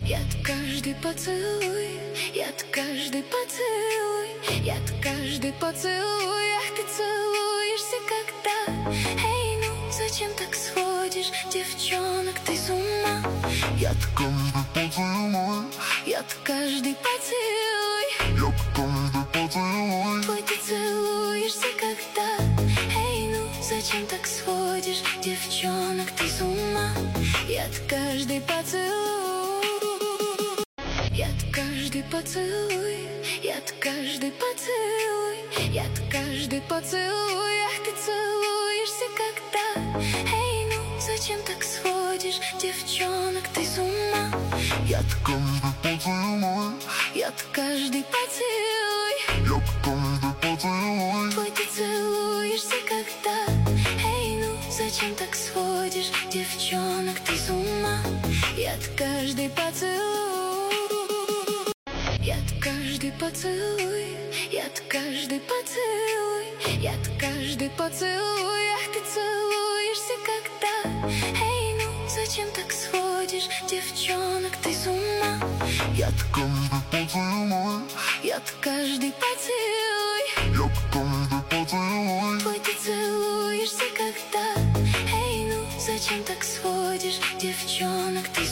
Яд каждый поцелуй, яд каждый поцелуй, яд каждый поцелуй. Ах, ты целуешься когда? Эй, ну зачем так сходишь, девчонок, ты с ума? Яд каждый поцелуй, Яд каждый поцелуй, яд каждый поцелуй. твой ты целуешься когда? Эй, ну зачем так сходишь, девчонок, ты с ума? Яд каждый поцелуй, яд каждый поцелуй, яд каждый поцелуй, яд каждый поцелуй. Ах, ты целуешься когда? Эй, ну зачем так сходишь, девчонок, ты с ума? Яд каждый поцелуй, Яд каждый поцелуй, яд каждый поцелуй. твой ты целуешься когда? Эй, ну зачем так сходишь, девчонок, ты с ума? Яд каждый поцелуй, яд каждый поцелуй, яд каждый поцелуй, яд каждый поцелуй. Ах, ты целуешься когда? Эй, ну зачем так сходишь, девчонок, ты с ума? Яд каждый поцелуй, Яд каждый поцелуй,